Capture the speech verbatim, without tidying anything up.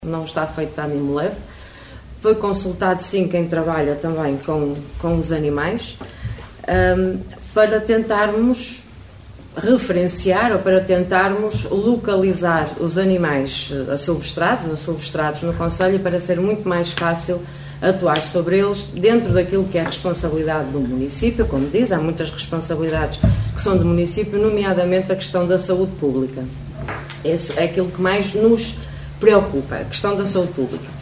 Não está feito de ânimo leve. Foi consultado, sim, quem trabalha também com, com os animais, um, para tentarmos referenciar ou para tentarmos localizar os animais asilvestrados ou silvestrados no concelho, para ser muito mais fácil atuar sobre eles dentro daquilo que é a responsabilidade do município. Como diz, há muitas responsabilidades que são do município, nomeadamente a questão da saúde pública. Isso é aquilo que mais nos preocupa, a questão da saúde pública.